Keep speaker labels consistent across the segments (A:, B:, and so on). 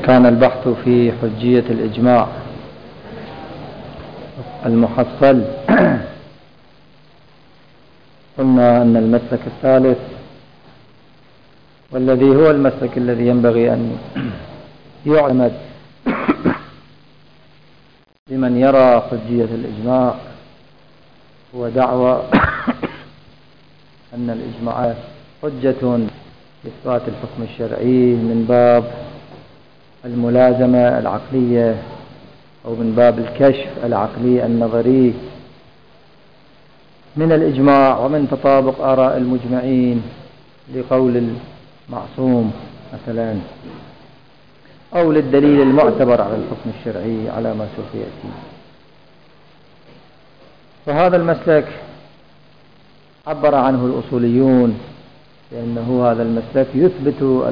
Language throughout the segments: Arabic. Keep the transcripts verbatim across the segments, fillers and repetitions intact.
A: كان البحث في حجية الإجماع المحصل. قلنا أن المسلك الثالث والذي هو المسلك الذي ينبغي أن يعتمد لمن يرى حجية الإجماع هو دعوى أن الإجماع حجة إثبات الحكم الشرعي من باب الملازمة العقلية أو من باب الكشف العقلي النظري من الإجماع ومن تطابق آراء المجمعين لقول المعصوم مثلا، أو للدليل المعتبر على الحكم الشرعي على ما سوف يأتي. فهذا المسلك عبر عنه الأصوليون لأنه هذا المسلك يثبت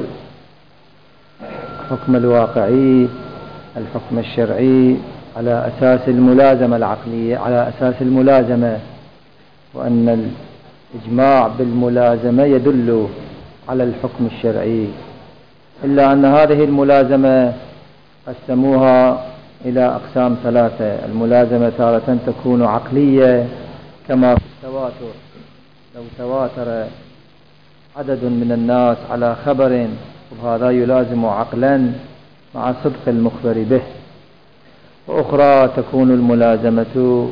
A: الحكم الواقعي الحكم الشرعي على أساس الملازمة العقلية، على أساس الملازمة، وأن الإجماع بالملازمة يدل على الحكم الشرعي، إلا أن هذه الملازمة قسموها إلى أقسام ثلاثة. الملازمة تارة تكون عقلية كما في التواتر، لو تواتر عدد من الناس على خبر وهذا يلازم عقلا مع صدق المخبر به. وأخرى تكون الملازمة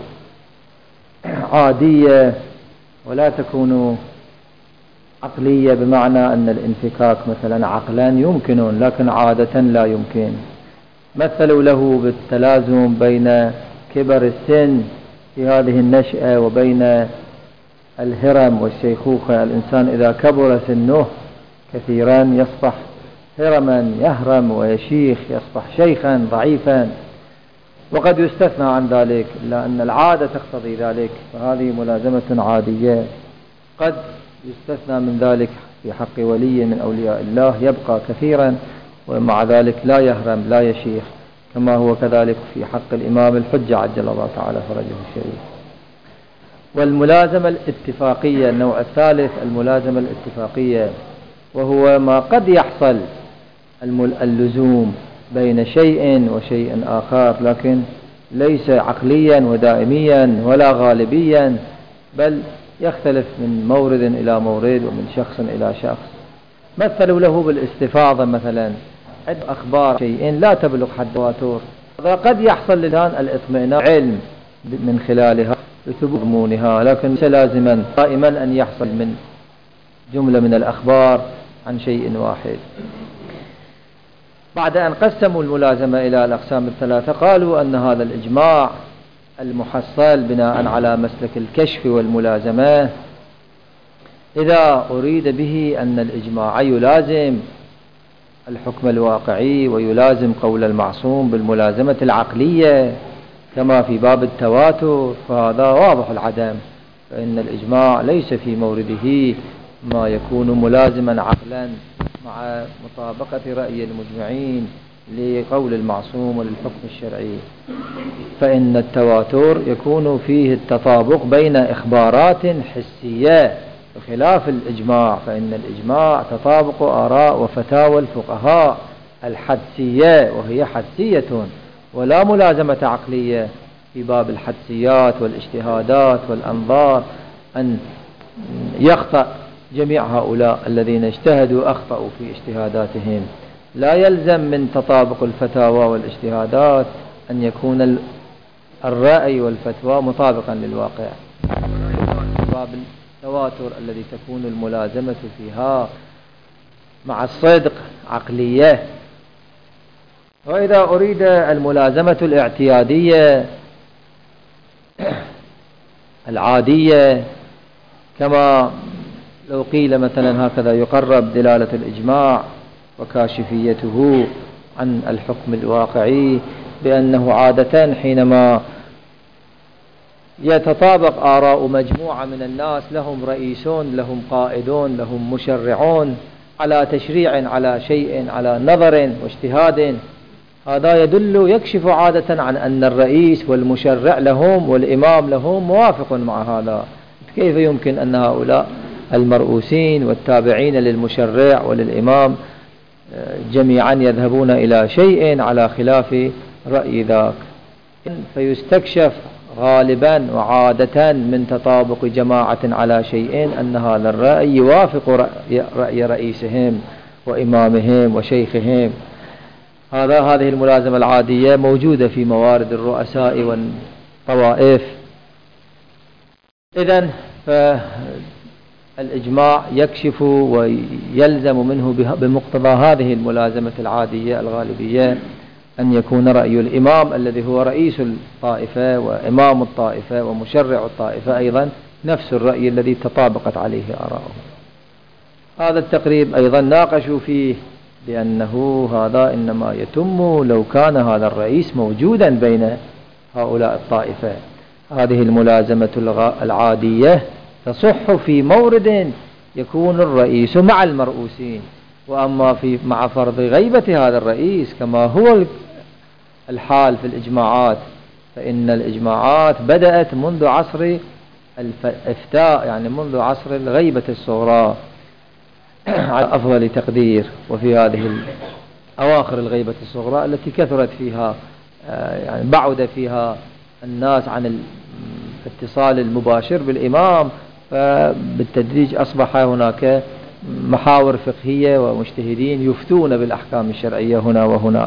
A: عادية ولا تكون عقلية، بمعنى أن الانفكاك مثلا عقلا يمكن لكن عادة لا يمكن. مثلوا له بالتلازم بين كبر السن في هذه النشأة وبين الهرم والشيخوخة. الإنسان إذا كبر سنه كثيرا يصبح هرما يهرم، ويشيخ يصبح شيخا ضعيفا، وقد يستثنى عن ذلك إلا أن العادة تقتضي ذلك، فهذه ملازمة عادية. قد يستثنى من ذلك في حق ولي من أولياء الله يبقى كثيرا ومع ذلك لا يهرم لا يشيخ، كما هو كذلك في حق الإمام الحجة عجل الله تعالى فرجه الشريف. والملازمة الاتفاقية النوع الثالث، الملازمة الاتفاقية، وهو ما قد يحصل اللزوم بين شيء وشيء آخر، لكن ليس عقليا ودائميا ولا غالبيا، بل يختلف من مورد إلى مورد ومن شخص إلى شخص. مثلوا له بالاستفاضة مثلا، عد أخبار شيء لا تبلغ حد التواتر، قد يحصل للآن الاطمئنان علم من خلالها لثبوت مضمونها، لكن ليس لازما دائما أن يحصل من جملة من الأخبار عن شيء واحد. بعد أن قسموا الملازمة إلى الأقسام الثلاثة قالوا أن هذا الإجماع المحصل بناء على مسلك الكشف والملازمة إذا أريد به أن الإجماع يلازم الحكم الواقعي ويلازم قول المعصوم بالملازمة العقلية كما في باب التواتر، فهذا واضح العدم، فإن الإجماع ليس في مورده ما يكون ملازما عقلا مع مطابقة رأي المجمعين لقول المعصوم وللحكم الشرعي. فإن التواتر يكون فيه التطابق بين إخبارات حسية بخلاف الإجماع، فإن الإجماع تطابق آراء وفتاوى الفقهاء الحدسية وهي حدسية ولا ملازمة عقلية. في باب الحدسيات والاجتهادات والأنظار أن يخطأ جميع هؤلاء الذين اجتهدوا أخطأوا في اجتهاداتهم، لا يلزم من تطابق الفتاوى والاجتهادات أن يكون الرأي والفتوى مطابقا للواقع. باب التواتر الذي تكون الملازمة فيها مع الصدق عقلية. وإذا أريد الملازمة الاعتيادية العادية، كما لو قيل مثلا هكذا يقرب دلالة الإجماع وكاشفيته عن الحكم الواقعي بأنه عادة حينما يتطابق آراء مجموعة من الناس لهم رئيسون لهم قائدون لهم مشرعون على تشريع على شيء على نظر واجتهاد، هذا يدل يكشف عادة عن أن الرئيس والمشرع لهم والإمام لهم موافق مع هذا. كيف يمكن أن هؤلاء المرؤوسين والتابعين للمشرع وللإمام جميعا يذهبون إلى شيء على خلاف رأي ذاك، فيستكشف غالبا وعادة من تطابق جماعة على شيء أن هذا الرأي يوافق رأي, رأي رئيسهم وإمامهم وشيخهم. هذا هذه الملازمة العادية موجودة في موارد الرؤساء والطوائف. إذن فالإجماع يكشف ويلزم منه بمقتضى هذه الملازمة العادية الغالبية أن يكون رأي الإمام الذي هو رئيس الطائفة وإمام الطائفة ومشرع الطائفة أيضا نفس الرأي الذي تطابقت عليه آراءه. هذا التقريب أيضا ناقشوا فيه لأنه هذا إنما يتم لو كان هذا الرئيس موجودا بين هؤلاء الطائفة. هذه الملازمة العادية تصح في مورد يكون الرئيس مع المرؤوسين، وأما في مع فرض غيبة هذا الرئيس كما هو الحال في الإجماعات، فإن الإجماعات بدأت منذ عصر الإفتاء، يعني منذ عصر الغيبة الصغرى على أفضل تقدير، وفي هذه أواخر الغيبة الصغرى التي كثرت فيها يعني بعد فيها الناس عن الاتصال المباشر بالإمام، فبالتدريج أصبح هناك محاور فقهية ومجتهدين يفتون بالأحكام الشرعية هنا وهناك.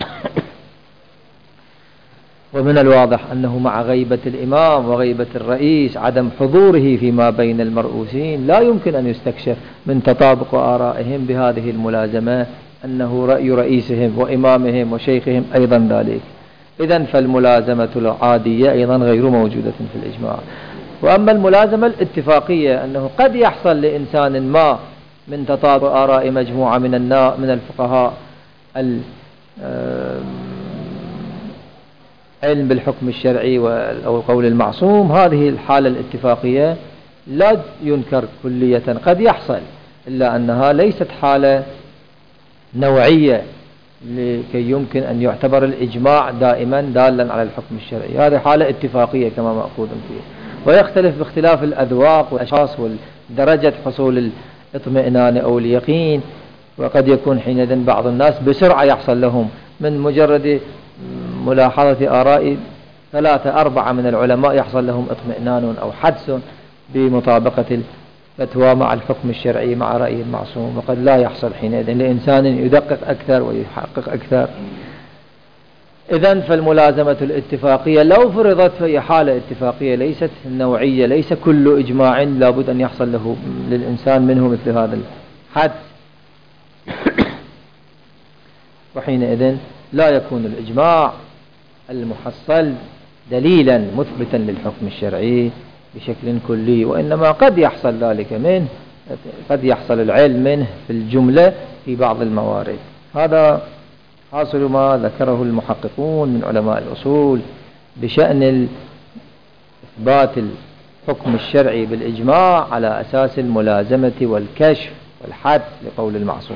A: ومن الواضح أنه مع غيبة الإمام وغيبة الرئيس عدم حضوره فيما بين المرؤوسين لا يمكن أن يستكشف من تطابق آرائهم بهذه الملازمة أنه رأي رئيسهم وإمامهم وشيخهم أيضا ذلك. إذن فالملازمة العادية أيضا غير موجودة في الإجماع. وأما الملازمة الاتفاقية أنه قد يحصل لإنسان ما من تطابق آراء مجموعة من من الفقهاء العلم بالحكم الشرعي أو القول المعصوم، هذه الحالة الاتفاقية لا ينكر كلية، قد يحصل، إلا أنها ليست حالة نوعية لكي يمكن أن يعتبر الإجماع دائما دالا على الحكم الشرعي. هذه حالة اتفاقية كما مأخوذ فيه، ويختلف باختلاف الأذواق والأشخاص ودرجة حصول الاطمئنان أو اليقين. وقد يكون حينئذ بعض الناس بسرعة يحصل لهم من مجرد ملاحظة آراء ثلاثة أربعة من العلماء يحصل لهم اطمئنان أو حدس بمطابقة الفتوى مع الحكم الشرعي مع رأي المعصوم، وقد لا يحصل حينئذ لإنسان يدقق أكثر ويحقق أكثر. إذن فالملازمة الاتفاقية لو فرضت فهي حالة اتفاقية ليست نوعية، ليس كل إجماع لابد أن يحصل له للإنسان منه مثل هذا الحدس، وحينئذ لا يكون الإجماع المحصل دليلا مثبتا للحكم الشرعي بشكل كلي، وإنما قد يحصل ذلك منه، قد يحصل العلم منه في الجملة في بعض الموارد. هذا حاصل ما ذكره المحققون من علماء الأصول بشأن إثبات الحكم الشرعي بالإجماع على أساس الملازمة والكشف والحد لقول المعصوم.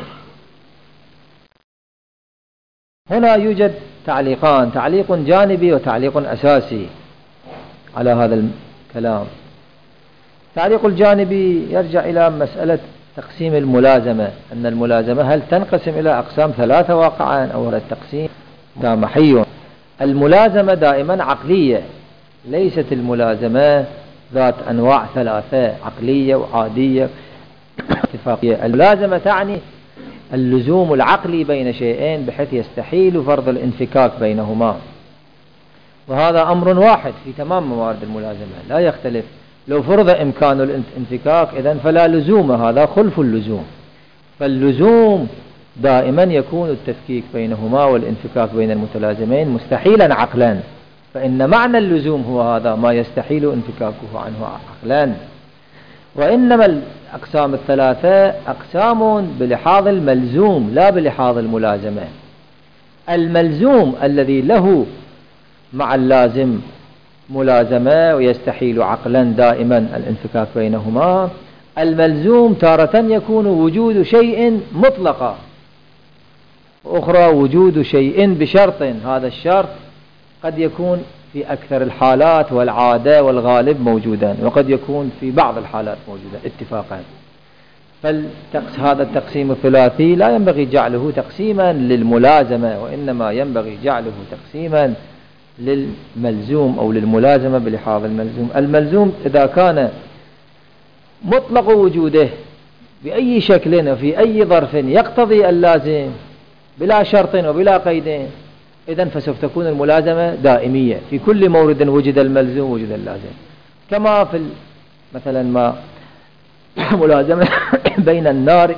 A: هنا يوجد تعليقان، تعليق جانبي وتعليق أساسي على هذا الكلام. التعليق الجانبي يرجع إلى مسألة تقسيم الملازمة، أن الملازمة هل تنقسم إلى أقسام ثلاثة واقعا أو هذا التقسيم محي. الملازمة دائما عقلية، ليست الملازمة ذات أنواع ثلاثة، عقلية وعادية اتفاقية. الملازمة تعني اللزوم العقلي بين شيئين بحيث يستحيل فرض الانفكاك بينهما، وهذا أمر واحد في تمام موارد الملازمة لا يختلف. لو فرض إمكان الانفكاك إذن فلا لزوم، هذا خلف اللزوم. فاللزوم دائما يكون التفكيك بينهما والانفكاك بين المتلازمين مستحيلا عقلا، فإن معنى اللزوم هو هذا ما يستحيل انفكاكه عنه عقلا. وإنما الأقسام الثلاثة أقسام بلحاظ الملزوم لا بلحاظ الملازمة. الملزوم الذي له مع اللازم ملازمة ويستحيل عقلا دائما الانفكاك بينهما. الملزوم تارة يكون وجود شيء مطلقا، وأخرى وجود شيء بشرط، هذا الشرط قد يكون في أكثر الحالات والعادة والغالب موجودا، وقد يكون في بعض الحالات موجودا اتفاقا. فهذا التقسيم الثلاثي لا ينبغي جعله تقسيما للملازمة، وإنما ينبغي جعله تقسيما للملزوم أو للملازمة بلحاظ الملزوم. الملزوم إذا كان مطلق وجوده بأي شكل وفي أي ظرف يقتضي اللازم بلا شرط وبلا قيد، إذن فسوف تكون الملازمة دائمية في كل مورد وجد الملزوم وجد اللازم. كما في مثلا ما ملازمة بين النار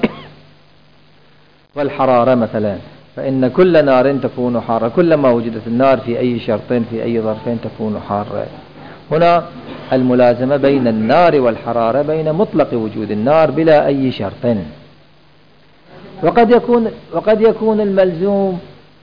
A: والحرارة مثلا، فإن كل نار تكون حارة، كلما وجدت النار في أي شرط في أي ظرف تكون حارة. هنا الملازمة بين النار والحرارة بين مطلق وجود النار بلا أي شرط. وقد يكون وقد يكون الملزوم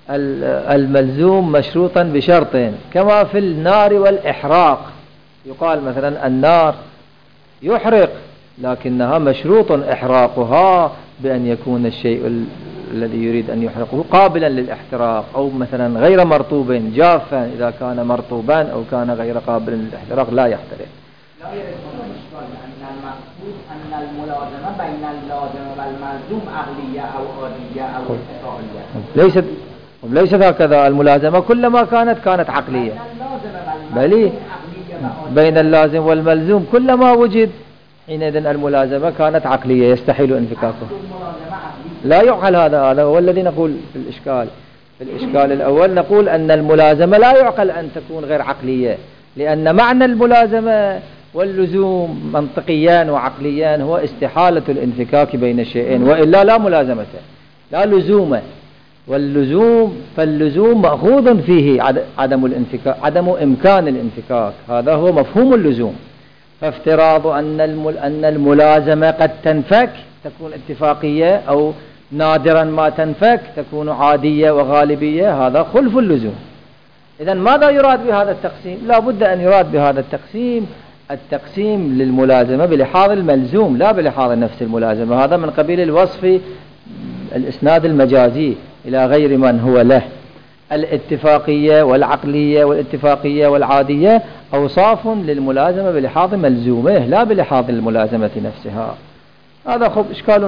A: الملزوم مشروطا بشرط، كما في النار والإحراق. يقال مثلا النار يحرق لكنها مشروط إحراقها بأن يكون الشيء الذي يريد أن يحرقه قابلا للاحتراق، أو مثلا غير مرطوب جافا. إذا كان مرطوبا أو كان غير قابل للاحتراق لا يحترق.
B: لا يريدون الإشكال أن المقصود أن الملازمة بين اللازم والملزوم عقلية أو عادية أو اتفاقية.
A: ليست ليست هكذا. الملازمة كلما كانت كانت عقلية، بل بين اللازم والملزوم كلما وجد حينئذ الملازمة كانت عقلية يستحيل انفكاكه. لا يعقل هذا. هذا هو الذي نقول في الإشكال. في الإشكال الأول نقول أن الملازمة لا يعقل أن تكون غير عقلية، لأن معنى الملازمة واللزوم منطقيان وعقليان هو استحالة الانفكاك بين الشيئين، وإلا لا ملازمة لا لزوم. واللزوم فاللزوم مأخوذ فيه عدم الانفكاك، عدم إمكان الانفكاك، هذا هو مفهوم اللزوم. فافتراض أن أن الملازمة قد تنفك تكون اتفاقية، أو نادرا ما تنفك تكون عادية وغالبية، هذا خلف اللزوم. إذن ماذا يراد بهذا التقسيم؟ لا بد أن يراد بهذا التقسيم التقسيم للملازمة بلحاظ الملزوم لا بلحاظ نفس الملازمة. هذا من قبيل الوصف الإسناد المجازي إلى غير من هو له. الاتفاقية والعقلية والاتفاقية والعادية أوصاف للملازمة بلحاظ ملزومه لا بلحاظ الملازمة نفسها. هذا خب إشكال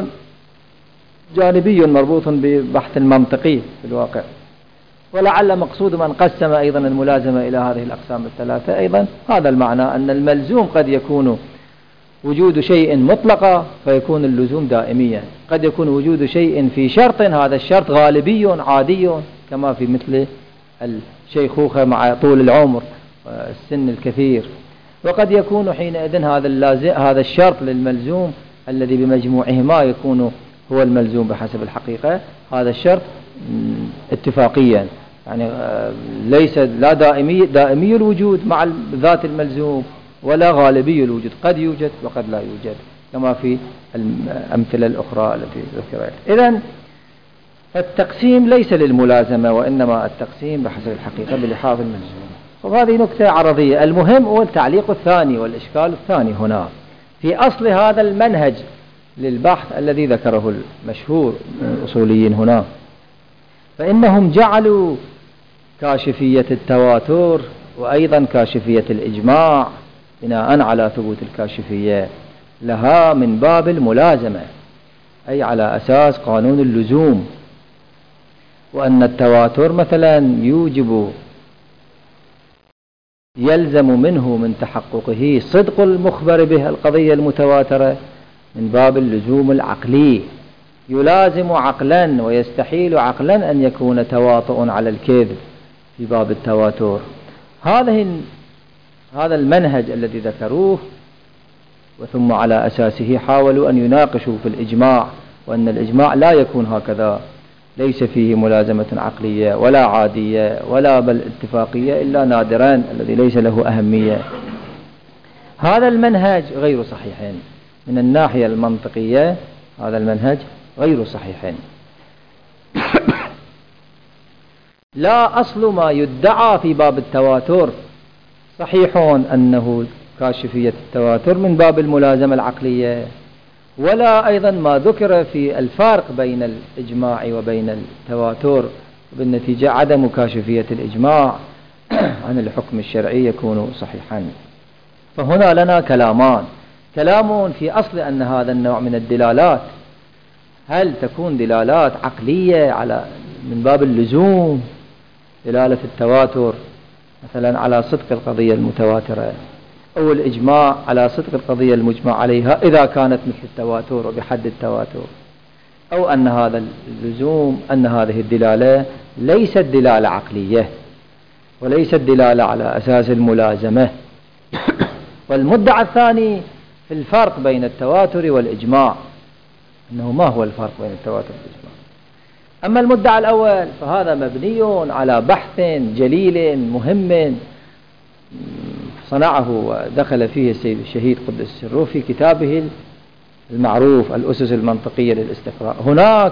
A: جانبي مربوط ببحث المنطقي في الواقع. ولعل مقصود من قسم أيضا الملازمة إلى هذه الأقسام الثلاثة أيضا هذا المعنى، أن الملزوم قد يكون وجود شيء مطلقا فيكون اللزوم دائميا، قد يكون وجود شيء في شرط هذا الشرط غالبي عادي، كما في مثل الشيخوخة مع طول العمر والسن الكثير. وقد يكون حينئذ هذا اللازم هذا الشرط للملزوم الذي بمجموعهما يكون هو الملزوم بحسب الحقيقة، هذا الشرط اتفاقيا، يعني ليس لا دائمي دائمي الوجود مع ذات الملزوم ولا غالبي الوجود، قد يوجد وقد لا يوجد، كما في الأمثلة الأخرى التي ذكرت. إذن التقسيم ليس للملازمة، وإنما التقسيم بحسب الحقيقة بلحاظ الملزوم. وهذه نكتة عرضية. المهم هو التعليق الثاني والإشكال الثاني هنا في أصل هذا المنهج للبحث الذي ذكره المشهور من الأصوليين هنا، فإنهم جعلوا كاشفية التواتر وأيضا كاشفية الإجماع بناء على ثبوت الكاشفية لها من باب الملازمة، أي على أساس قانون اللزوم، وأن التواتر مثلا يوجب يلزم منه من تحققه صدق المخبر به القضية المتواترة من باب اللزوم العقلي، يلازم عقلا ويستحيل عقلا أن يكون تواطؤ على الكذب في باب التواتر. هذه هذا المنهج الذي ذكروه، وثم على أساسه حاولوا أن يناقشوا في الإجماع، وأن الإجماع لا يكون هكذا، ليس فيه ملازمة عقلية ولا عادية ولا بل اتفاقية إلا نادرا الذي ليس له أهمية. هذا المنهج غير صحيح من الناحية المنطقية، هذا المنهج غير صحيح. لا أصل ما يدعى في باب التواتر صحيح أنه كاشفية التواتر من باب الملازمة العقلية، ولا أيضا ما ذكر في الفارق بين الإجماع وبين التواتر، بالنتيجة عدم كاشفية الإجماع عن الحكم الشرعي يكون صحيحا. فهنا لنا كلامان: كلام في أصل أن هذا النوع من الدلالات هل تكون دلالات عقلية على من باب اللزوم، دلالة التواتر مثلا على صدق القضية المتواترة، أو الإجماع على صدق القضية المجمع عليها إذا كانت مثل التواتر وبحد التواتر، أو أن هذا اللزوم أن هذه الدلالة ليست دلالة عقلية وليست دلالة على أساس الملازمة. والمدعى الثاني في الفرق بين التواتر والإجماع، أنه ما هو الفرق بين التواتر والإجماع. أما المدعى الأول فهذا مبني على بحث جليل مهم صنعه ودخل فيه السيد الشهيد قدس سره في كتابه المعروف الأسس المنطقية للاستقراء. هناك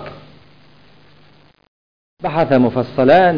A: بحث مفصلا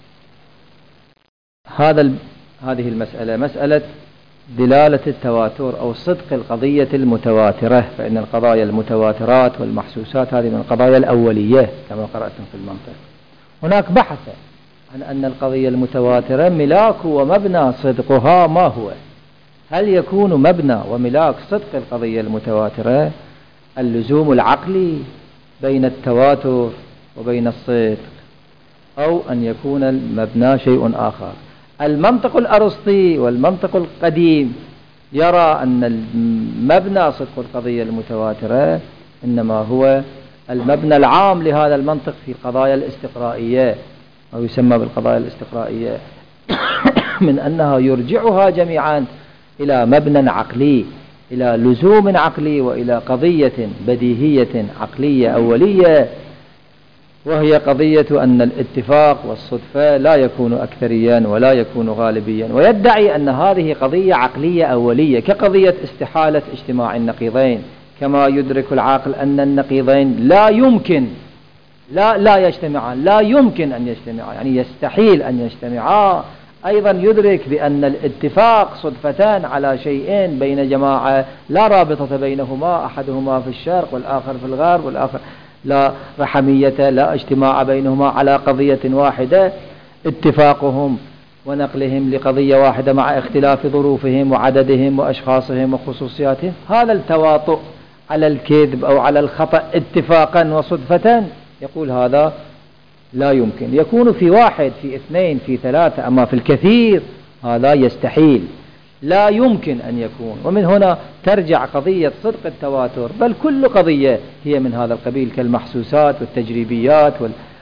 A: هذا هذه المسألة، مسألة دلالة التواتر أو صدق القضية المتواترة، فإن القضايا المتواترات والمحسوسات هذه من القضايا الأولية كما قرأتم في المنطق. هناك بحث عن أن القضية المتواترة ملاك ومبنى صدقها ما هو، هل يكون مبنى وملاك صدق القضية المتواترة اللزوم العقلي بين التواتر وبين الصدق، أو أن يكون المبنى شيء آخر. المنطق الأرسطي والمنطق القديم يرى أن المبنى صدق القضية المتواترة إنما هو المبنى العام لهذا المنطق في القضايا الاستقرائية، أو يسمى بالقضايا الاستقرائية، من أنها يرجعها جميعا إلى مبنى عقلي، إلى لزوم عقلي، وإلى قضية بديهية عقلية أولية، وهي قضية أن الاتفاق والصدفة لا يكون أكثريا ولا يكون غالبيا. ويدعي أن هذه قضية عقلية أولية كقضية استحالة اجتماع النقيضين، كما يدرك العاقل أن النقيضين لا يمكن لا لا يجتمعان، لا يمكن أن يجتمعا، يعني يستحيل أن يجتمعا. أيضا يدرك بأن الاتفاق صدفتان على شيئين بين جماعة لا رابطة بينهما، أحدهما في الشرق والآخر في الغرب، والآخر لا رحمية لا اجتماع بينهما على قضية واحدة، اتفاقهم ونقلهم لقضية واحدة مع اختلاف ظروفهم وعددهم وأشخاصهم وخصوصياتهم، هذا التواطؤ على الكذب أو على الخطأ اتفاقا وصدفة، يقول هذا لا يمكن. يكون في واحد في اثنين في ثلاثة، أما في الكثير هذا يستحيل، لا يمكن أن يكون. ومن هنا ترجع قضية صدق التواتر، بل كل قضية هي من هذا القبيل كالمحسوسات والتجريبيات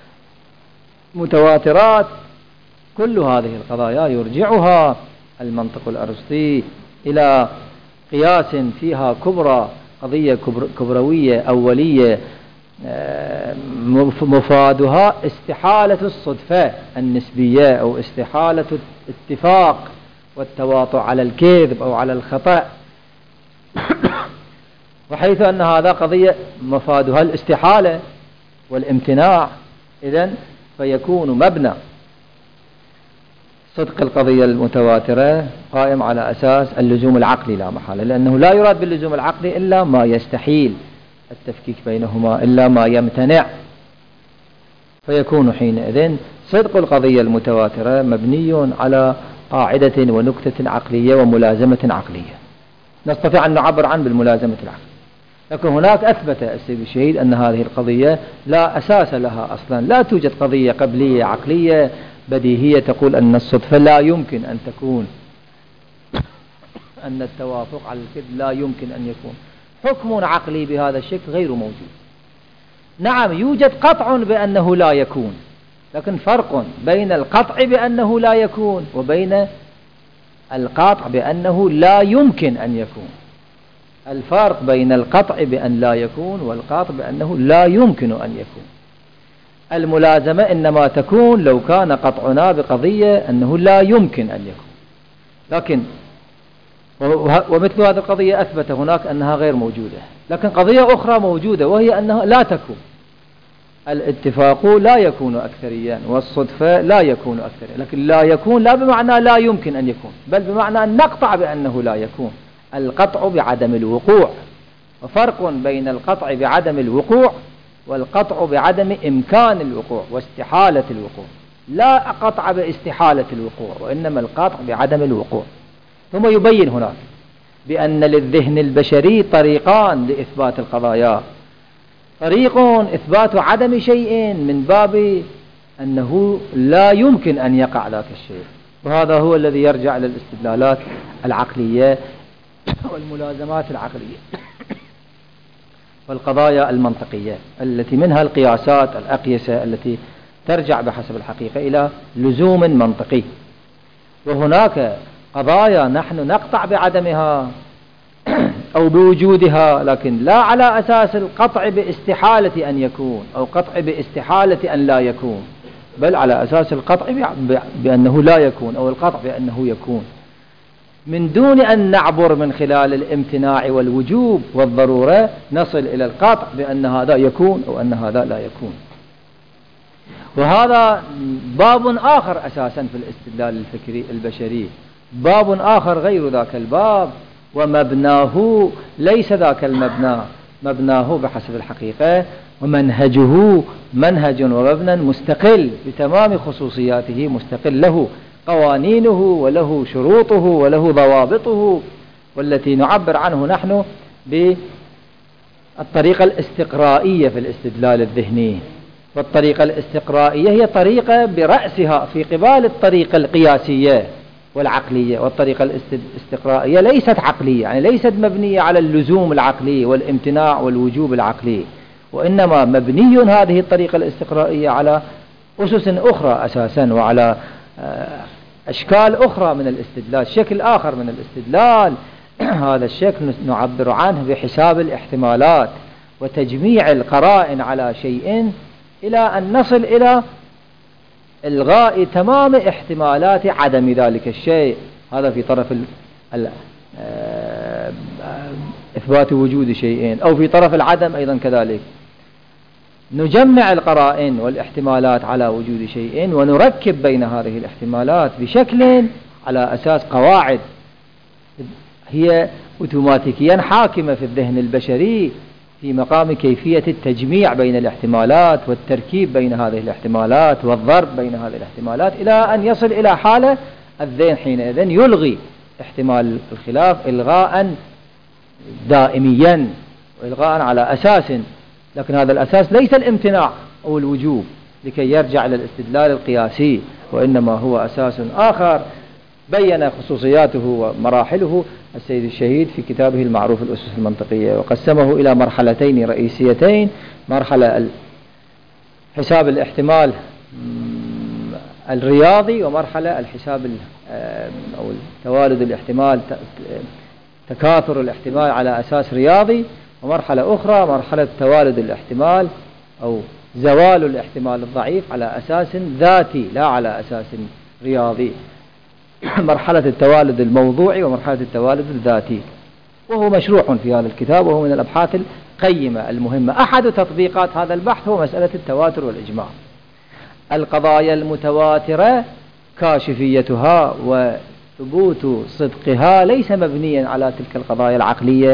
A: والمتواترات، كل هذه القضايا يرجعها المنطق الأرسطي إلى قياس فيها كبرى، قضية كبروية أولية مفادها استحالة الصدفة النسبية أو استحالة الاتفاق والتواطؤ على الكذب أو على الخطأ، وحيث أن هذا قضية مفادها الاستحالة والامتناع، إذن فيكون مبنى صدق القضية المتواترة قائم على أساس اللزوم العقلي لا محالة، لأنه لا يراد باللزوم العقلي إلا ما يستحيل التفكيك بينهما، إلا ما يمتنع، فيكون حينئذ صدق القضية المتواترة مبني على قاعدة ونكتة عقلية وملازمة عقلية نستطيع أن نعبر عنه بالملازمة العقلية. لكن هناك أثبت السيد الشهيد أن هذه القضية لا أساس لها أصلا، لا توجد قضية قبلية عقلية بديهية تقول أن الصدفة لا يمكن أن تكون، أن التوافق على الكذب لا يمكن أن يكون. حكم عقلي بهذا الشكل غير موجود. نعم يوجد قطع بأنه لا يكون، لكن فرق بين القطع بأنه لا يكون وبين القطع بأنه لا يمكن أن يكون. الفرق بين القطع بأن لا يكون والقطع بأنه لا يمكن أن يكون. الملازمة إنما تكون لو كان قطعنا بقضية أنه لا يمكن أن يكون، لكن ومثل هذه القضية أثبت هناك أنها غير موجودة. لكن قضية أخرى موجودة وهي أنها لا تكون. الاتفاق لا يكون أكثريا والصدفة لا يكون أكثريا، لكن لا يكون لا بمعنى لا يمكن أن يكون، بل بمعنى أن نقطع بأنه لا يكون. القطع بعدم الوقوع، وفرق بين القطع بعدم الوقوع والقطع بعدم إمكان الوقوع واستحالة الوقوع. لا قطع باستحالة الوقوع، وإنما القطع بعدم الوقوع. ثم يبين هناك بأن للذهن البشري طريقان لإثبات القضايا. طريق إثبات عدم شيء من باب أنه لا يمكن أن يقع ذاك الشيء، وهذا هو الذي يرجع إلى الاستدلالات العقلية والملازمات العقلية والقضايا المنطقية التي منها القياسات الأقيسة التي ترجع بحسب الحقيقة إلى لزوم منطقي. وهناك قضايا نحن نقطع بعدمها أو بوجودها، لكن لا على أساس القطع باستحالة أن يكون أو قطع باستحالة أن لا يكون، بل على أساس القطع بأنه لا يكون أو القطع بأنه يكون، من دون أن نعبر من خلال الامتناع والوجوب والضرورة نصل إلى القطع بأن هذا يكون أو أن هذا لا يكون. وهذا باب آخر أساسا في الاستدلال الفكري البشري، باب آخر غير ذاك الباب، ومبناه ليس ذاك المبنى، مبناه بحسب الحقيقة ومنهجه منهج ومبنى مستقل بتمام خصوصياته، مستقل له قوانينه وله شروطه وله ضوابطه، والتي نعبر عنه نحن بالطريقة الاستقرائية في الاستدلال الذهني. والطريقة الاستقرائية هي طريقة برأسها في قبال الطريقة القياسية والعقلية، والطريقة الاستقرائية ليست عقلية، يعني ليست مبنية على اللزوم العقلي والامتناع والوجوب العقلي، وإنما مبني هذه الطريقة الاستقرائية على أسس أخرى أساسا، وعلى أشكال أخرى من الاستدلال، شكل آخر من الاستدلال. هذا الشكل نعبر عنه بحساب الاحتمالات وتجميع القرائن على شيء إلى أن نصل إلى إلغاء تمام احتمالات عدم ذلك الشيء. هذا في طرف ال ال إثبات وجود شيئين، أو في طرف العدم أيضا كذلك. نجمع القرائن والاحتمالات على وجود شيء ونركب بين هذه الاحتمالات بشكل على أساس قواعد هي أوتوماتيكيا حاكمة في الذهن البشري في مقام كيفية التجميع بين الاحتمالات والتركيب بين هذه الاحتمالات والضرب بين هذه الاحتمالات، إلى أن يصل إلى حالة الذهن حينئذ يلغي احتمال الخلاف إلغاء دائميا وإلغاء على أساس، لكن هذا الأساس ليس الامتناع أو الوجوب لكي يرجع إلى الاستدلال القياسي، وإنما هو أساس آخر بين خصوصياته ومراحله السيد الشهيد في كتابه المعروف الأسس المنطقية، وقسمه إلى مرحلتين رئيسيتين: مرحلة حساب الاحتمال الرياضي، ومرحلة الحساب أو توالد الاحتمال تكاثر الاحتمال على أساس رياضي، ومرحلة أخرى مرحلة توالد الاحتمال أو زوال الاحتمال الضعيف على أساس ذاتي لا على أساس رياضي، مرحلة التوالد الموضوعي ومرحلة التوالد الذاتي. وهو مشروع في هذا الكتاب، وهو من الأبحاث القيمة المهمة. أحد تطبيقات هذا البحث هو مسألة التواتر والإجماع. القضايا المتواترة كاشفيتها وثبوت صدقها ليس مبنيا على تلك القضايا العقلية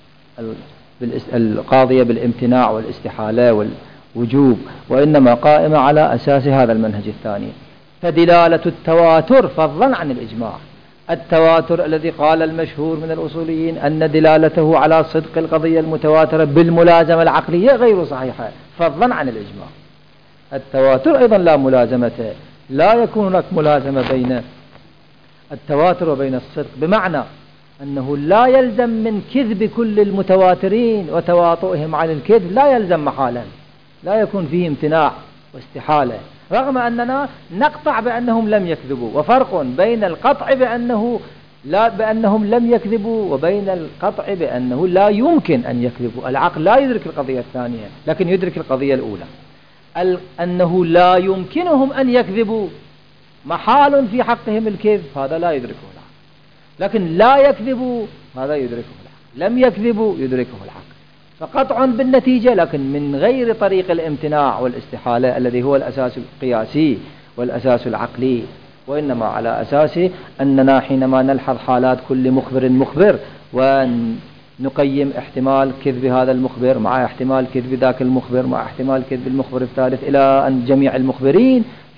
A: القاضية بالامتناع والاستحالة والوجوب، وإنما قائمة على أساس هذا المنهج الثاني. فدلالة التواتر فضلا عن الإجماع، التواتر الذي قال المشهور من الأصوليين أن دلالته على صدق القضية المتواترة بالملازمة العقلية غير صحيحة فضلا عن الإجماع. التواتر أيضا لا ملازمة، لا يكون هناك ملازمة بين التواتر وبين الصدق، بمعنى أنه لا يلزم من كذب كل المتواترين وتواطؤهم عن الكذب، لا يلزم محالا، لا يكون فيه امتناع واستحالة، رغم أننا نقطع بأنهم لم يكذبوا. وفرق بين القطع بأنه لا بأنهم لم يكذبوا وبين القطع بأنه لا يمكن أن يكذبوا. العقل لا يدرك القضية الثانية لكن يدرك القضية الأولى، أنه لا يمكنهم أن يكذبوا، محال في حقهم الكذب، هذا لا يدركه العقل. لكن لا يكذبوا هذا يدركه العقل، لم يكذبوا يدركه العقل. فقطع بالنتيجة لكن من غير طريق الامتناع والاستحالة الذي هو الأساس القياسي والأساس العقلي، وإنما على أساس أننا حينما نلحظ حالات كل مخبر مخبر ونقيم احتمال كذب هذا المخبر مع احتمال كذب ذاك المخبر مع احتمال كذب المخبر الثالث إلى أن جميع المخبرين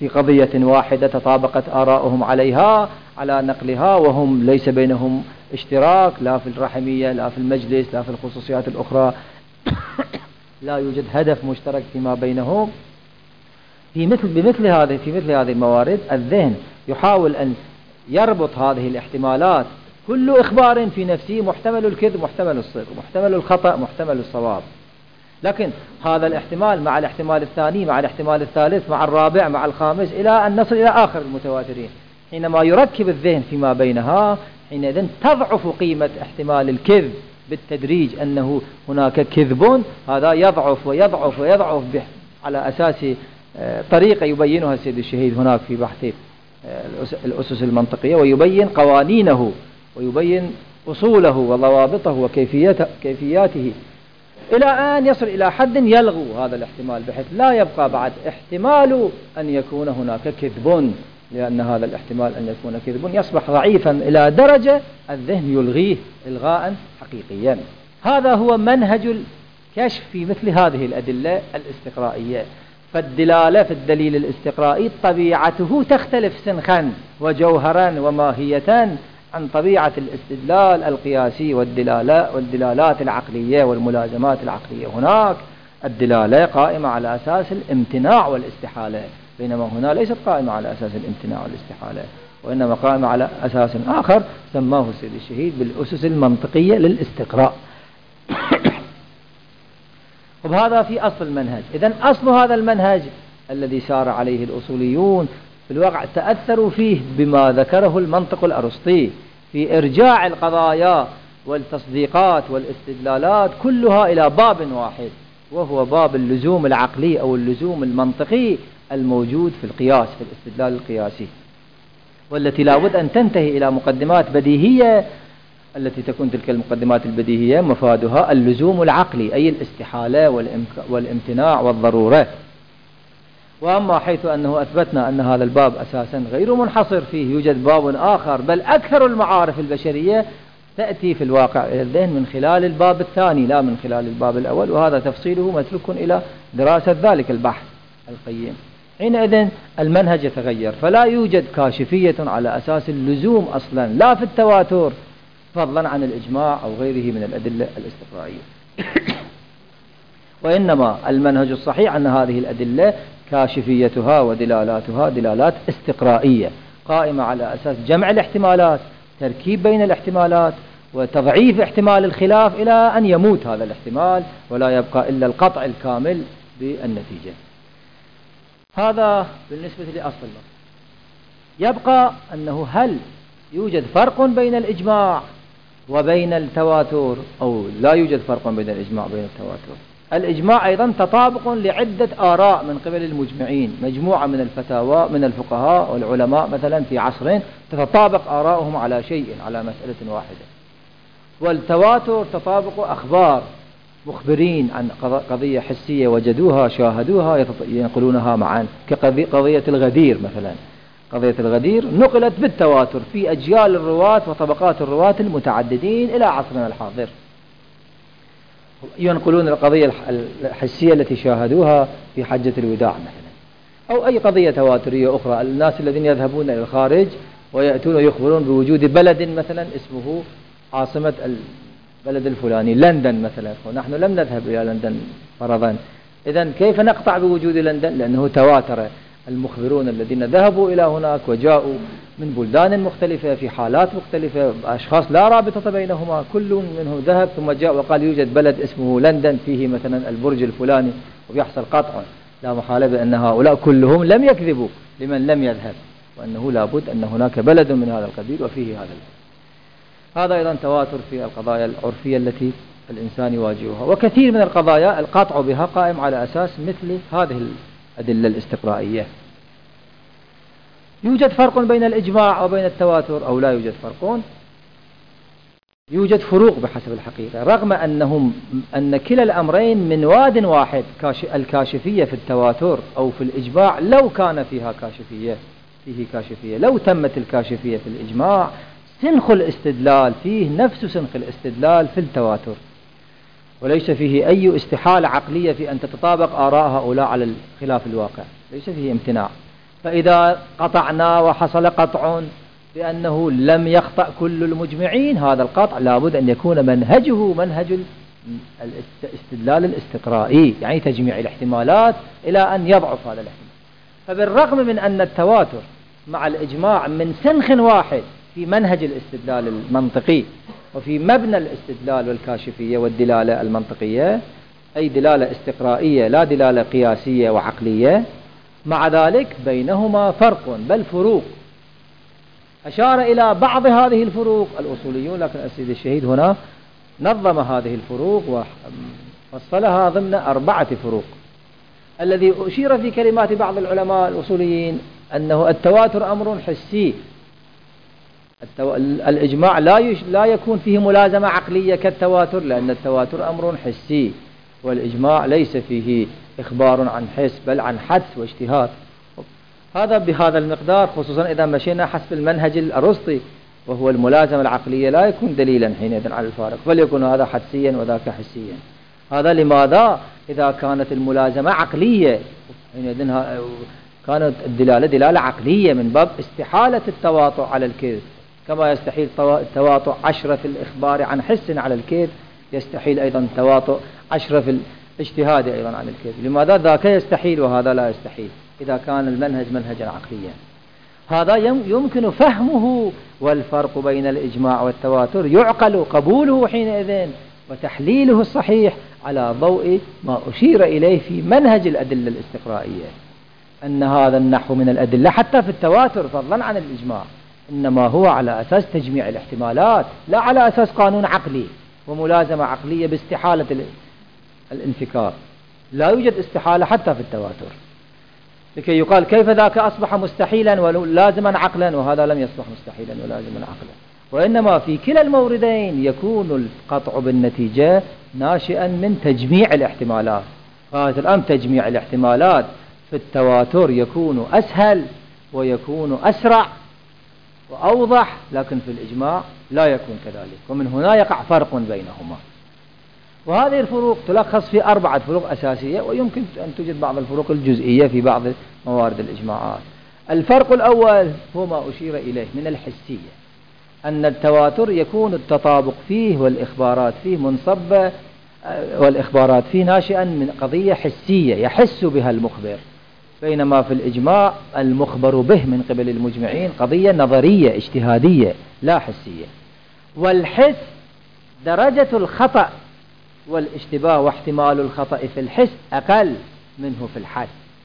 A: في قضية واحدة تطابقت آراؤهم عليها على نقلها، وهم ليس بينهم اشتراك لا في الرحمية لا في المجلس لا في الخصوصيات الأخرى، لا يوجد هدف مشترك فيما بينهم. في مثل بمثل هذه في مثل هذه الموارد الذهن يحاول أن يربط هذه الاحتمالات، كل إخبار في نفسه محتمل الكذب محتمل الصدق محتمل الخطأ محتمل الصواب، لكن هذا الاحتمال مع الاحتمال الثاني مع الاحتمال الثالث مع الرابع مع الخامس إلى أن نصل إلى آخر المتواترين. حينما يركب الذهن فيما بينها حينئذ تضعف قيمة احتمال الكذب بالتدريج، أنه هناك كذب، هذا يضعف ويضعف ويضعف على أساس طريقة يبينها السيد الشهيد هناك في بحث الأسس المنطقية، ويبين قوانينه ويبين أصوله وضوابطه وكيفياته إلى أن يصل إلى حد يلغو هذا الاحتمال، بحيث لا يبقى بعد احتمال أن يكون هناك كذب، لأن هذا الاحتمال أن يكون كذب يصبح ضعيفا إلى درجة الذهن يلغيه إلغاء حقيقيا. هذا هو منهج الكشف في مثل هذه الأدلة الاستقرائية. فالدلالة في الدليل الاستقرائي طبيعته تختلف سنخا وجوهرا وماهية عن طبيعة الاستدلال القياسي والدلالات والدلالات العقلية والملازمات العقلية. هناك الدلالة قائمة على أساس الامتناع والاستحالة، بينما هنا ليست قائمة على أساس الامتناع والاستحالة، وإنما قائمة على أساس آخر سماه السيد الشهيد بالأسس المنطقية للاستقراء. وهذا في أصل المنهج. إذن أصل هذا المنهج الذي سار عليه الأصوليون في الواقع تأثروا فيه بما ذكره المنطق الأرسطي في إرجاع القضايا والتصديقات والاستدلالات كلها إلى باب واحد، وهو باب اللزوم العقلي أو اللزوم المنطقي الموجود في القياس، في الاستدلال القياسي، والتي لا بد أن تنتهي إلى مقدمات بديهية، التي تكون تلك المقدمات البديهية مفادها اللزوم العقلي، أي الاستحالة والامتناع والضرورة. وأما حيث أنه أثبتنا أن هذا الباب أساسا غير منحصر فيه، يوجد باب آخر بل أكثر المعارف البشرية تأتي في الواقع إلى الذهن من خلال الباب الثاني لا من خلال الباب الأول، وهذا تفصيله مسلك إلى دراسة ذلك البحث القيم. حينئذ المنهج يتغير، فلا يوجد كاشفية على أساس اللزوم أصلا لا في التواتر فضلا عن الإجماع أو غيره من الأدلة الاستقرائية. وإنما المنهج الصحيح أن هذه الأدلة كاشفيتها ودلالاتها دلالات استقرائية قائمة على أساس جمع الاحتمالات، تركيب بين الاحتمالات، وتضعيف احتمال الخلاف إلى أن يموت هذا الاحتمال ولا يبقى إلا القطع الكامل بالنتيجة. هذا بالنسبة لأصل النص. يبقى أنه هل يوجد فرق بين الإجماع وبين التواتر أو لا يوجد فرق بين الإجماع وبين التواتر؟ الإجماع أيضا تطابق لعدة آراء من قبل المجمعين، مجموعة من الفتاوى من الفقهاء والعلماء مثلا في عصرين تتطابق آراؤهم على شيء على مسألة واحدة. والتواتر تطابق أخبار مخبرين عن قضية حسية وجدوها شاهدوها ينقلونها معا، كقضية الغدير مثلا. قضية الغدير نقلت بالتواتر في أجيال الرواة وطبقات الرواة المتعددين إلى عصرنا الحاضر، ينقلون القضية الحسية التي شاهدوها في حجة الوداع مثلا، أو أي قضية تواترية أخرى. الناس الذين يذهبون إلى الخارج ويأتون ويخبرون بوجود بلد مثلا اسمه عاصمة البلد الفلاني لندن مثلا، ونحن لم نذهب إلى لندن فرضا، إذن كيف نقطع بوجود لندن؟ لأنه تواتر. المخبرون الذين ذهبوا إلى هناك وجاءوا من بلدان مختلفة في حالات مختلفة، أشخاص لا رابطة بينهما، كل منهم ذهب ثم جاء وقال يوجد بلد اسمه لندن فيه مثلا البرج الفلاني، ويحصل قطع لا محالة بأن هؤلاء كلهم لم يكذبوا لمن لم يذهب، وأنه لابد أن هناك بلد من هذا القبيل وفيه هذا البلد. هذا أيضا تواتر في القضايا العرفية التي الإنسان يواجهها. وكثير من القضايا القطع بها قائم على أساس مثل هذه الأدلة الاستقرائية. يوجد فرق بين الإجماع وبين التواتر أو لا يوجد فرق؟ يوجد فروق بحسب الحقيقة، رغم أنهم أن كلا الأمرين من واد واحد. الكاشفية في التواتر أو في الإجماع لو كان فيها كاشفية فيه كاشفية لو تمت الكاشفية في الإجماع سنخ الاستدلال فيه نفس سنخ الاستدلال في التواتر، وليس فيه أي استحالة عقلية في أن تتطابق آراء هؤلاء على خلاف الواقع، ليس فيه امتناع. فإذا قطعنا وحصل قطع بأنه لم يخطأ كل المجمعين، هذا القطع لابد أن يكون منهجه منهج الاستدلال الاستقرائي، يعني تجميع الاحتمالات إلى أن يضعف هذا الاحتمال. فبالرغم من أن التواتر مع الإجماع من سنخ واحد في منهج الاستدلال المنطقي وفي مبنى الاستدلال والكاشفية والدلالة المنطقية، أي دلالة استقرائية لا دلالة قياسية وعقلية، مع ذلك بينهما فرق بل فروق. أشار إلى بعض هذه الفروق الأصوليون، لكن السيد الشهيد هنا نظم هذه الفروق وفصلها ضمن أربعة فروق. الذي أشير في كلمات بعض العلماء الأصوليين أنه التواتر أمر حسي، التو... الإجماع لا, يش... لا يكون فيه ملازمة عقلية كالتواتر، لأن التواتر أمر حسي والإجماع ليس فيه إخبار عن حس بل عن حدس واجتهاد. هذا بهذا المقدار، خصوصا إذا مشينا حسب المنهج الأرسطي وهو الملازمة العقلية لا يكون دليلا حينئذ على الفارق، بل يكون هذا حدسيا وذاك حسيا. هذا لماذا؟ إذا كانت الملازمة عقلية حينئذ كانت الدلالة دلالة عقلية من باب استحالة التواطؤ على الكذب، كما يستحيل تواطؤ عشرة في الإخبار عن حس على الكذب، يستحيل أيضا تواطؤ عشرة في الاجتهاد أيضا عن الكذب. لماذا؟ ذاك يستحيل وهذا لا يستحيل إذا كان المنهج منهجا عقليا. هذا يمكن فهمه، والفرق بين الإجماع والتواتر يعقل قبوله حينئذ وتحليله الصحيح على ضوء ما أشير إليه في منهج الأدلة الاستقرائية، أن هذا النحو من الأدلة حتى في التواتر فضلا عن الإجماع إنما هو على أساس تجميع الاحتمالات، لا على أساس قانون عقلي وملازمة عقلية باستحالة الانفكار. لا يوجد استحالة حتى في التواتر، لكي يقال كيف ذاك أصبح مستحيلا ولازما عقلا وهذا لم يصبح مستحيلا ولازما عقلا. وإنما في كلا الموردين يكون القطع بالنتيجة ناشئا من تجميع الاحتمالات. هذا الآن تجميع الاحتمالات في التواتر يكون أسهل ويكون أسرع وأوضح، لكن في الإجماع لا يكون كذلك، ومن هنا يقع فرق بينهما. وهذه الفروق تلخص في أربعة فروق أساسية، ويمكن أن توجد بعض الفروق الجزئية في بعض موارد الإجماعات. الفرق الأول هو ما أشير إليه من الحسية، أن التواتر يكون التطابق فيه والإخبارات فيه منصبة، والإخبارات فيه ناشئا من قضية حسية يحس بها المخبر، بينما في الإجماع المخبر به من قبل المجمعين قضية نظرية اجتهادية لا حسية. والحس درجة الخطأ والاشتباه واحتمال الخطأ في الحس أقل منه في الحد.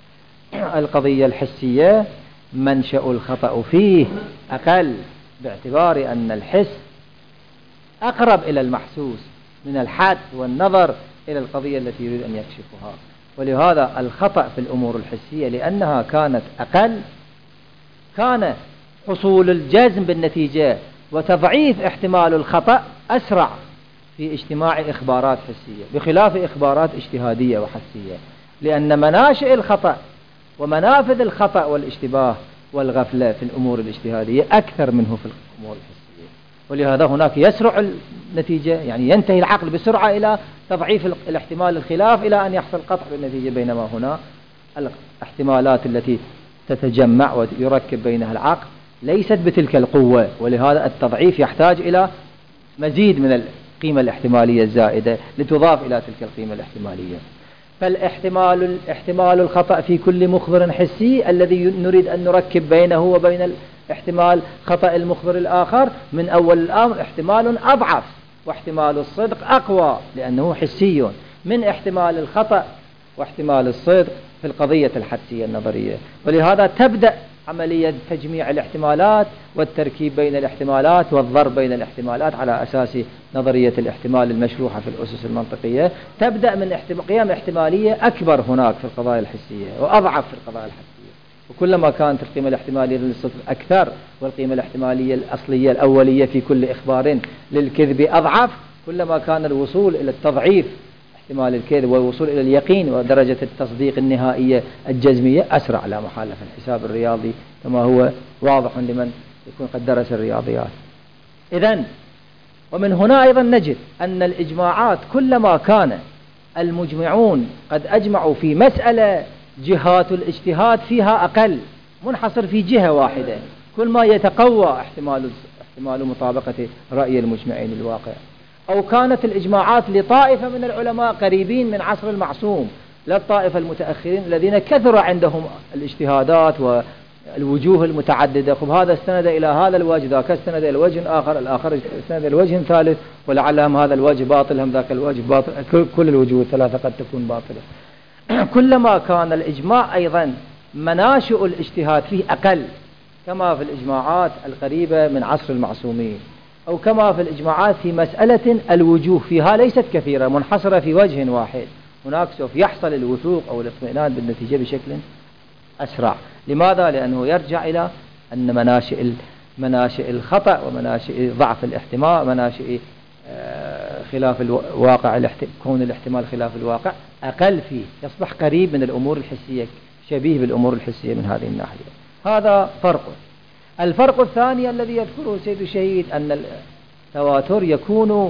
A: القضية الحسية منشأ الخطأ فيه أقل، باعتبار أن الحس أقرب إلى المحسوس من الحد والنظر إلى القضية التي يريد أن يكشفها. ولهذا الخطأ في الأمور الحسية لأنها كانت أقل، كان حصول الجزم بالنتيجة وتضعيف احتمال الخطأ أسرع في اجتماع إخبارات حسية، بخلاف إخبارات اجتهادية وحسية، لأن مناشئ الخطأ ومنافذ الخطأ والاشتباه والغفلة في الأمور الاجتهادية أكثر منه في الأمور الحسية. ولهذا هناك يسرع النتيجة، يعني ينتهي العقل بسرعة إلى تضعيف الاحتمال الخلاف إلى أن يحصل قطع بالنتيجة، بينما هنا الاحتمالات التي تتجمع ويركب بينها العقل ليست بتلك القوة، ولهذا التضعيف يحتاج إلى مزيد من القيمة الاحتمالية الزائدة لتضاف إلى تلك القيمة الاحتمالية. فالاحتمال احتمال الخطأ في كل مخبر حسي الذي نريد أن نركب بينه وبين احتمال خطأ المخبر الآخر من أول الأمر احتمال أضعف، واحتمال الصدق أقوى لأنه حسي من احتمال الخطأ واحتمال الصدق في القضية الحدسية النظرية. ولهذا تبدأ عملية تجميع الاحتمالات والتركيب بين الاحتمالات والضرب بين الاحتمالات على أساس نظرية الاحتمال المشروحة في الأسس المنطقية، تبدأ من قيم احتمالية أكبر هناك في القضايا الحسية وأضعف في القضايا الحدسية. وكلما كانت القيمة الاحتمالية للصدق أكثر والقيمة الاحتمالية الأصلية الأولية في كل إخبار للكذب أضعف، كلما كان الوصول إلى التضعيف احتمال الكذب والوصول إلى اليقين ودرجة التصديق النهائية الجزمية أسرع لا محالة في الحساب الرياضي، كما هو واضح لمن يكون قد درس الرياضيات. إذن ومن هنا أيضا نجد أن الإجماعات كلما كان المجمعون قد أجمعوا في مسألة جهات الاجتهاد فيها أقل منحصر في جهة واحدة، كل ما يتقوى احتمال احتمال مطابقة رأي المجمعين الواقع. أو كانت الإجماعات لطائفة من العلماء قريبين من عصر المعصوم، لا الطائفة المتأخرين الذين كثر عندهم الاجتهادات والوجوه المتعددة، خب هذا استند إلى هذا الوجه، ذاك استند إلى وجه آخر، الآخر استند إلى وجه ثالث، ولعلهم هذا الوجه باطل، هم ذاك الوجه باطل، كل الوجوه الثلاثة قد تكون باطلة. كلما كان الإجماع أيضا مناشئ الاجتهاد فيه أقل، كما في الإجماعات القريبة من عصر المعصومين، أو كما في الإجماعات في مسألة الوجوه فيها ليست كثيرة منحصرة في وجه واحد، هناك سوف يحصل الوثوق أو الاطمئنان بالنتيجة بشكل أسرع. لماذا؟ لأنه يرجع إلى أن مناشئ مناشئ الخطأ ومناشئ ضعف الاحتمال، مناشئ خلاف الواقع، كون الاحتمال خلاف الواقع أقل فيه، يصبح قريب من الأمور الحسية، شبيه بالأمور الحسية من هذه الناحية. هذا فرق. الفرق الثاني الذي يذكره سيد الشهيد أن التواتر يكون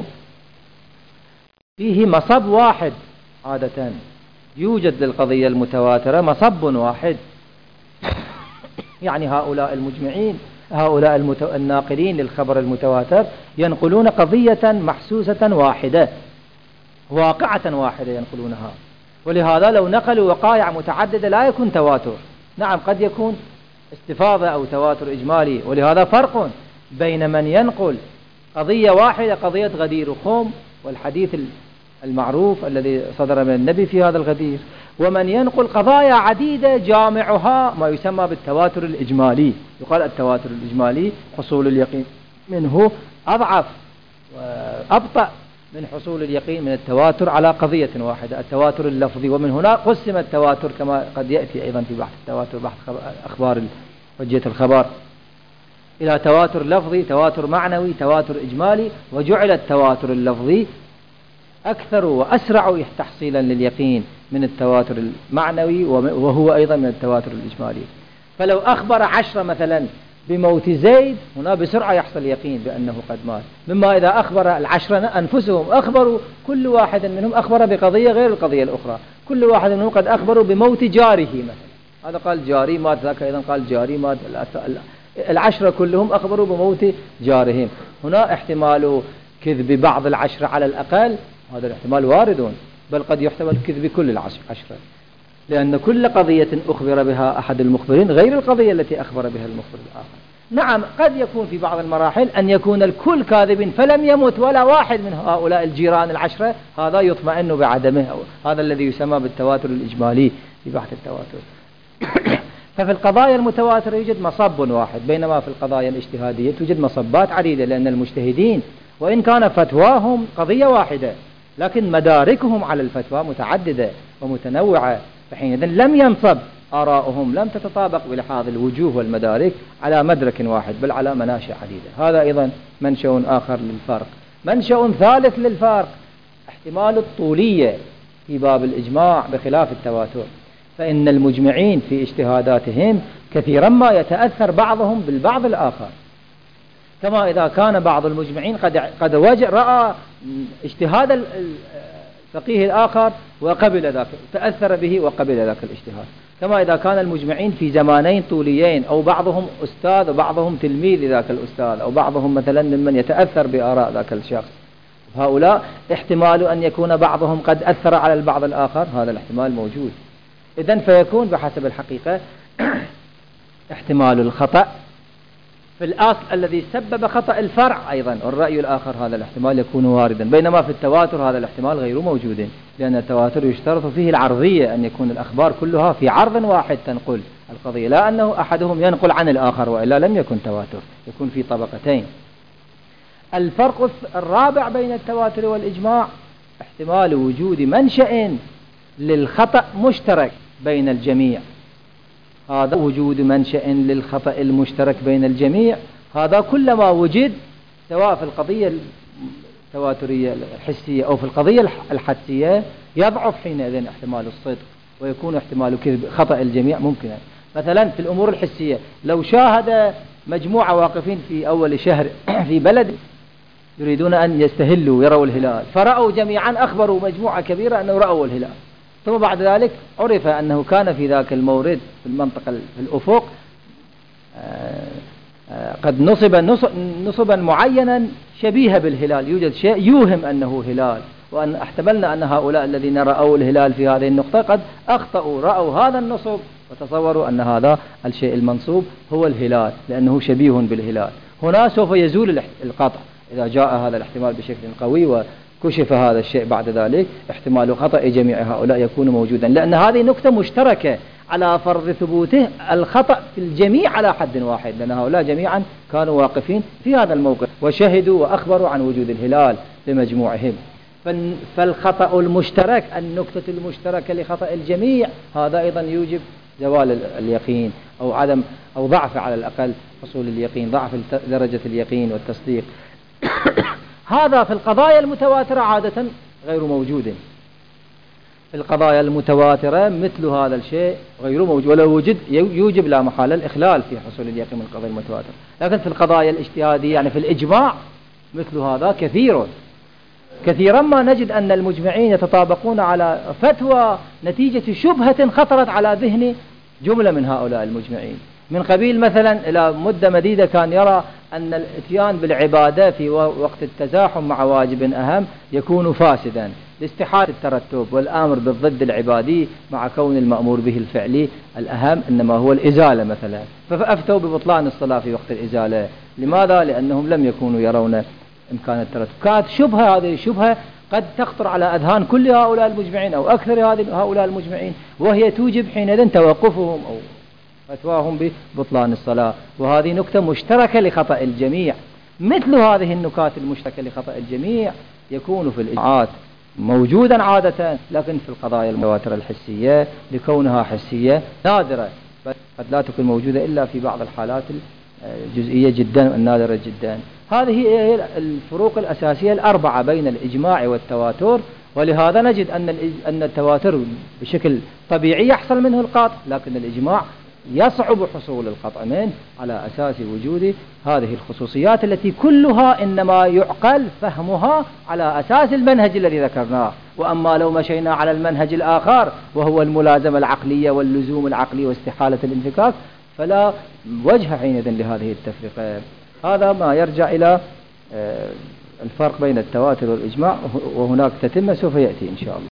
A: فيه مصب واحد، عادة يوجد للقضية المتواترة مصب واحد، يعني هؤلاء المجمعين، هؤلاء المت... الناقلين للخبر المتواتر ينقلون قضية محسوسة واحدة، واقعة واحدة ينقلونها، ولهذا لو نقلوا وقائع متعددة لا يكون تواتر. نعم قد يكون استفاضة أو تواتر إجمالي، ولهذا فرق بين من ينقل قضية واحدة، قضية غدير خم والحديث المعروف الذي صدر من النبي في هذا الغدير، ومن ينقل قضايا عديدة جامعها ما يسمى بالتواتر الإجمالي. يقال التواتر الإجمالي حصول اليقين منه أضعف وأبطأ من حصول اليقين من التواتر على قضية واحدة، التواتر اللفظي. ومن هنا قسم التواتر كما قد يأتي أيضا في بحث التواتر، بحث أخبار حجية الخبر، إلى تواتر لفظي، تواتر معنوي، تواتر إجمالي. وجعل التواتر اللفظي أكثر وأسرع تحصيلا لليقين من التواتر المعنوي، وهو أيضا من التواتر الإجمالي. فلو أخبر عشرة مثلا بموت زيد، هنا بسرعة يحصل يقين بأنه قد مات، مما إذا أخبر العشرة أنفسهم أخبروا، كل واحد منهم أخبر بقضية غير القضية الأخرى، كل واحد منهم قد أخبروا بموت جاره مثلا، هذا قال جاري مات، ذاك أيضا قال جاري مات، العشرة كلهم أخبروا بموت جارهم. هنا احتمال كذب بعض العشرة على الأقل، هذا الاحتمال وارد، بل قد يحتمل كذب كل العشرة، لأن كل قضية أخبر بها أحد المخبرين غير القضية التي أخبر بها المخبر الآخر. نعم قد يكون في بعض المراحل أن يكون الكل كاذب فلم يمت ولا واحد من هؤلاء الجيران العشرة، هذا يطمئن بعدمه، هذا الذي يسمى بالتواتر الإجمالي في بحث التواتر. ففي القضايا المتواترة يوجد مصب واحد، بينما في القضايا الاجتهادية توجد مصبات عديدة، لأن المجتهدين وإن كان فتواهم قضية واحدة لكن مداركهم على الفتوى متعددة ومتنوعة، فحينئذ لم ينصب آراؤهم، لم تتطابق بلحاظ الوجوه والمدارك على مدرك واحد، بل على مناشئ عديدة. هذا أيضا منشأ آخر للفرق. منشأ ثالث للفرق احتمال الطولية في باب الإجماع بخلاف التواتر، فإن المجمعين في اجتهاداتهم كثيرا ما يتأثر بعضهم بالبعض الآخر، كما إذا كان بعض المجمعين قد قد وجه رأى اجتهاد الفقيه الآخر وقبل ذاك، تأثر به وقبل ذاك الاجتهاد، كما إذا كان المجمعين في زمانين طوليين، أو بعضهم أستاذ وبعضهم تلميذ لذاك الأستاذ، أو بعضهم مثلا ممن يتأثر بآراء ذاك الشخص، هؤلاء احتمال أن يكون بعضهم قد أثر على البعض الآخر، هذا الاحتمال موجود. إذن فيكون بحسب الحقيقة احتمال الخطأ في الأصل الذي سبب خطأ الفرع أيضا، والرأي الآخر هذا الاحتمال يكون واردا، بينما في التواتر هذا الاحتمال غير موجود، لأن التواتر يشترط فيه العرضية، أن يكون الأخبار كلها في عرض واحد تنقل القضية، لا أنه أحدهم ينقل عن الآخر، وإلا لم يكن تواتر، يكون في طبقتين. الفرق الرابع بين التواتر والإجماع احتمال وجود منشأ للخطأ مشترك بين الجميع، هذا وجود منشأ للخطأ المشترك بين الجميع، هذا كلما وجد سواء في القضية التواترية الحسية أو في القضية الحدسية يضعف حينئذ احتمال الصدق، ويكون احتمال كذب خطأ الجميع ممكنا. مثلا في الأمور الحسية لو شاهد مجموعة واقفين في أول شهر في بلد يريدون أن يستهلوا يروا الهلال، فرأوا جميعا أخبروا مجموعة كبيرة أنه رأوا الهلال، ثم بعد ذلك عرف أنه كان في ذاك المورد في المنطقة في الأفق قد نصب نصبا معينا شبيه بالهلال، يوجد شيء يوهم أنه هلال، وأن احتملنا أن هؤلاء الذين رأوا الهلال في هذه النقطة قد أخطأوا، رأوا هذا النصب وتصوروا أن هذا الشيء المنصوب هو الهلال لأنه شبيه بالهلال. هنا سوف يزول القطع إذا جاء هذا الاحتمال بشكل قوي وكشف هذا الشيء بعد ذلك، احتمال خطأ جميع هؤلاء يكون موجودا، لأن هذه نقطة مشتركة على فرض ثبوته الخطأ في الجميع على حد واحد، لأن هؤلاء جميعا كانوا واقفين في هذا الموقف وشهدوا وأخبروا عن وجود الهلال بمجموعهم. فالخطأ المشترك، النقطة المشتركة لخطأ الجميع، هذا أيضا يوجب زوال اليقين أو عدم أو ضعف على الأقل حصول اليقين، ضعف درجة اليقين والتصديق. هذا في القضايا المتواترة عادة غير موجود. في القضايا المتواترة مثل هذا الشيء غير موجود، ولو وجد يوجب لا محالة الإخلال في حصول اليقين من القضايا المتواترة. لكن في القضايا الاجتهادية يعني في الإجماع مثل هذا كثير. كثيرا ما نجد أن المجمعين يتطابقون على فتوى نتيجة شبهة خطرت على ذهن جملة من هؤلاء المجمعين، من قبيل مثلا إلى مدة مديدة كان يرى أن الاتيان بالعبادة في وقت التزاحم مع واجب أهم يكون فاسدا لاستحالة الترتب والأمر بالضد العبادي مع كون المأمور به الفعلي الأهم إنما هو الإزالة مثلا، فأفتوا ببطلان الصلاة في وقت الإزالة. لماذا؟ لأنهم لم يكونوا يرون إمكان الترتب. كانت شبهة، هذه الشبهة قد تخطر على أذهان كل هؤلاء المجمعين أو أكثر هؤلاء المجمعين، وهي توجب حينئذ توقفهم أو فتواهم ببطلان الصلاة، وهذه نكتة مشتركة لخطأ الجميع. مثل هذه النكات المشتركة لخطأ الجميع يكون في الإجماعات موجودا عادة، لكن في القضايا المتواترة الحسية لكونها حسية نادرة، قد لا تكون موجودة إلا في بعض الحالات الجزئية جدا النادرة جدا. هذه هي الفروق الأساسية الأربعة بين الإجماع والتواتر، ولهذا نجد أن أن التواتر بشكل طبيعي يحصل منه القطع، لكن الإجماع يصعب حصول القطع منه على أساس وجود هذه الخصوصيات التي كلها إنما يعقل فهمها على أساس المنهج الذي ذكرناه. وأما لو مشينا على المنهج الآخر وهو الملازمة العقلية واللزوم العقلي واستحالة الانفكاك فلا وجه حينئذ لهذه التفرقة. هذا ما يرجع إلى الفرق بين التواتر والإجماع، وهناك تتمة سوف يأتي إن شاء الله.